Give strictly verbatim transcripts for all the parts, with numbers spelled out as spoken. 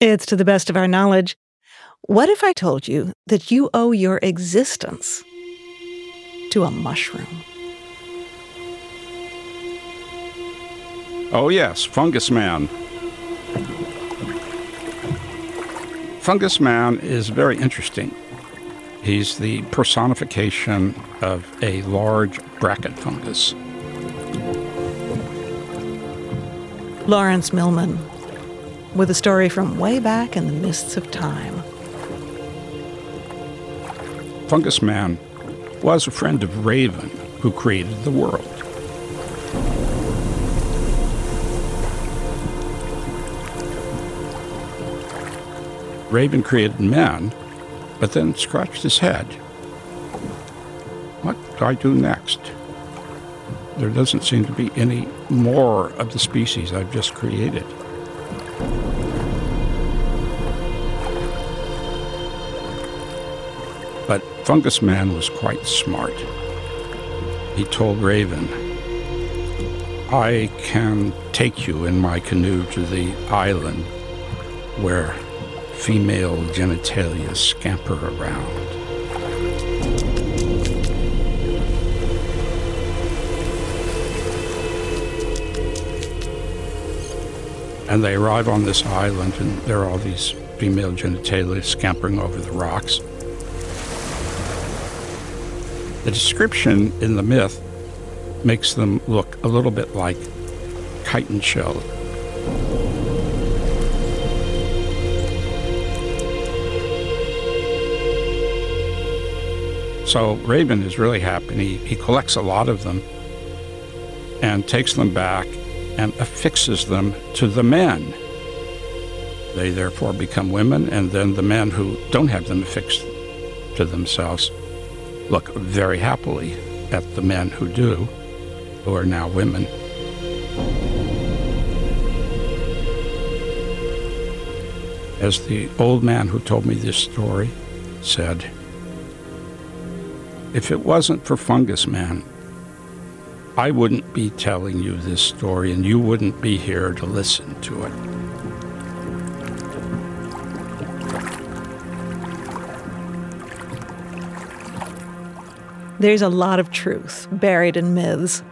It's to the best of our knowledge. What if I told you that you owe your existence to a mushroom? Oh yes, Fungus Man. Fungus Man is very interesting. He's the personification of a large bracket fungus. Lawrence Millman, with a story from way back in the mists of time. Fungus Man was a friend of Raven, who created the world. Raven created men, but then scratched his head. What do I do next? There doesn't seem to be any more of the species I've just created. But Fungus Man was quite smart. He told Raven, I can take you in my canoe to the island where female genitalia scamper around. And they arrive on this island, and there are all these female genitalia scampering over the rocks. The description in the myth makes them look a little bit like chitin shell. So Raven is really happy. He, he collects a lot of them and takes them back and affixes them to the men. They therefore become women, and then the men who don't have them affixed to themselves look very happily at the men who do, who are now women. As the old man who told me this story said, if it wasn't for Fungus Man, I wouldn't be telling you this story, and you wouldn't be here to listen to it. There's a lot of truth buried in myths.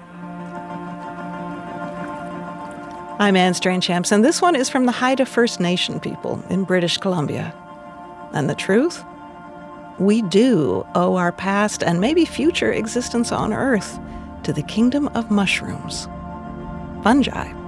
I'm Anne Strainchamps, and this one is from the Haida First Nation people in British Columbia. And the truth? We do owe our past and maybe future existence on Earth to the kingdom of mushrooms, fungi.